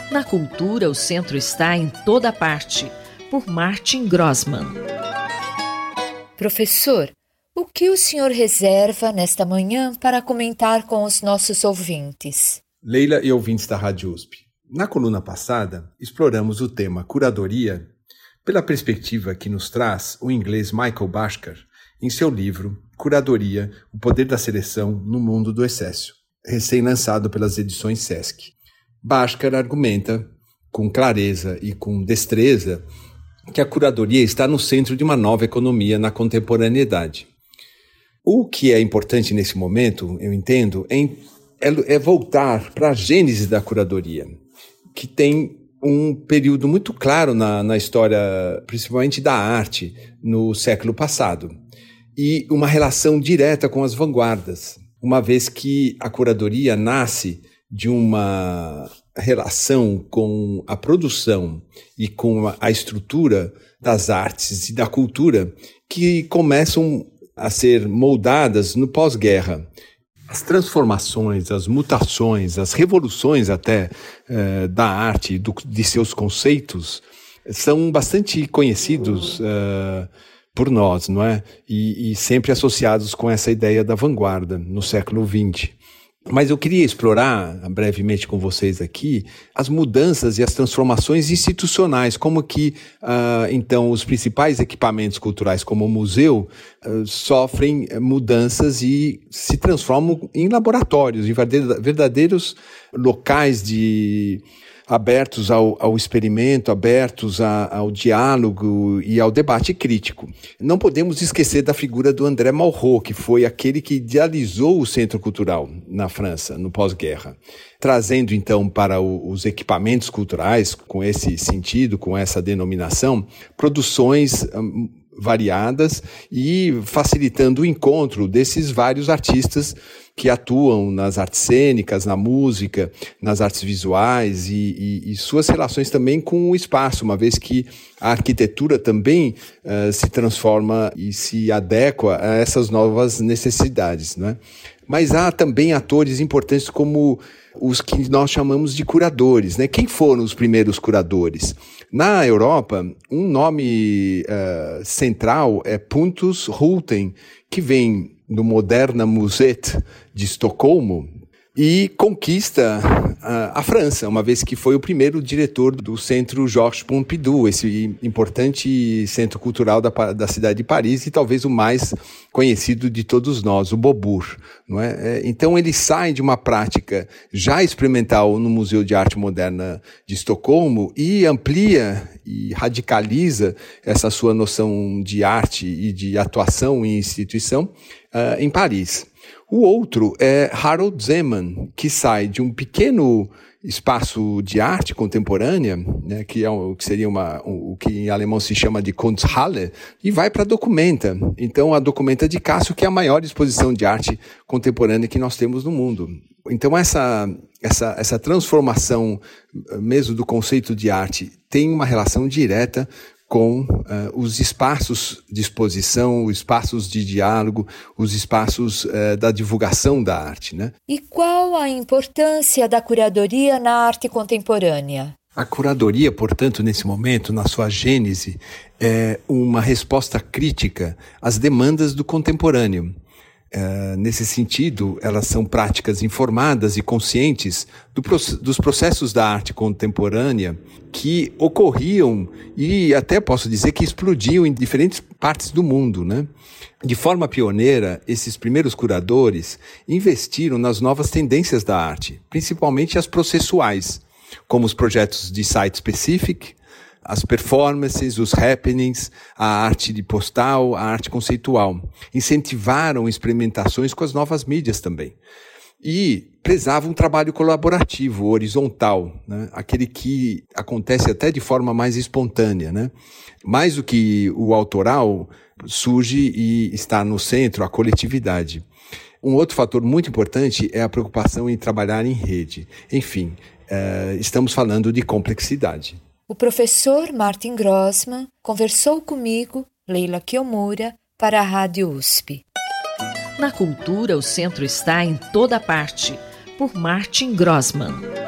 Na cultura, o centro está em toda parte, por Martin Grossmann. Professor, o que o senhor reserva nesta manhã para comentar com os nossos ouvintes? Leila e ouvintes da Rádio USP. Na coluna passada, exploramos o tema curadoria pela perspectiva que nos traz o inglês Michael Bhaskar em seu livro Curadoria, o Poder da Seleção no Mundo do Excesso, recém-lançado pelas edições Sesc. Bhaskar argumenta, com clareza e com destreza, que a curadoria está no centro de uma nova economia na contemporaneidade. O que é importante nesse momento, eu entendo, é voltar para a gênese da curadoria, que tem um período muito claro na história, principalmente da arte, no século passado, e uma relação direta com as vanguardas, uma vez que a curadoria nasce de uma relação com a produção e com a estrutura das artes e da cultura que começam a ser moldadas no pós-guerra. As transformações, as mutações, as revoluções até da arte, de seus conceitos, são bastante conhecidos por nós, não é? E sempre associados com essa ideia da vanguarda no século XX. Mas eu queria explorar brevemente com vocês aqui as mudanças e as transformações institucionais, como que, então, os principais equipamentos culturais, como o museu, sofrem mudanças e se transformam em laboratórios, em verdadeiros locais abertos ao experimento, abertos ao diálogo e ao debate crítico. Não podemos esquecer da figura do André Malraux, que foi aquele que idealizou o Centro Cultural na França, no pós-guerra, trazendo então para os equipamentos culturais, com esse sentido, com essa denominação, produções variadas e facilitando o encontro desses vários artistas que atuam nas artes cênicas, na música, nas artes visuais e suas relações também com o espaço, uma vez que a arquitetura também se transforma e se adequa a essas novas necessidades, né? Mas há também atores importantes como os que nós chamamos de curadores, né? Quem foram os primeiros curadores? Na Europa, um nome central é Pontus Hultén, que vem do Moderna Museet de Estocolmo e conquista a França, uma vez que foi o primeiro diretor do Centro Georges Pompidou, esse importante centro cultural da cidade de Paris e talvez o mais conhecido de todos nós, o Beaubourg, não é? Então ele sai de uma prática já experimental no Museu de Arte Moderna de Estocolmo e amplia e radicaliza essa sua noção de arte e de atuação em instituição em Paris. O outro é Harold Zeman, que sai de um pequeno espaço de arte contemporânea, né, que seria o que em alemão se chama de Kunsthalle, e vai para a Documenta. Então, a Documenta de Cássio, que é a maior exposição de arte contemporânea que nós temos no mundo. Então, essa transformação mesmo do conceito de arte tem uma relação direta com os espaços de exposição, os espaços de diálogo, os espaços da divulgação da arte, né? E qual a importância da curadoria na arte contemporânea? A curadoria, portanto, nesse momento, na sua gênese, é uma resposta crítica às demandas do contemporâneo. Nesse sentido, elas são práticas informadas e conscientes dos processos da arte contemporânea que ocorriam e até posso dizer que explodiam em diferentes partes do mundo, né? De forma pioneira, esses primeiros curadores investiram nas novas tendências da arte, principalmente as processuais, como os projetos de site-specific, as performances, os happenings, a arte de postal, a arte conceitual. Incentivaram experimentações com as novas mídias também. E prezavam um trabalho colaborativo, horizontal, né? Aquele que acontece até de forma mais espontânea, né? Mais do que o autoral, surge e está no centro a coletividade. Um outro fator muito importante é a preocupação em trabalhar em rede. Enfim, estamos falando de complexidade. O professor Martin Grossmann conversou comigo, Leila Kiyomura, para a Rádio USP. Na cultura, o centro está em toda parte, por Martin Grossmann.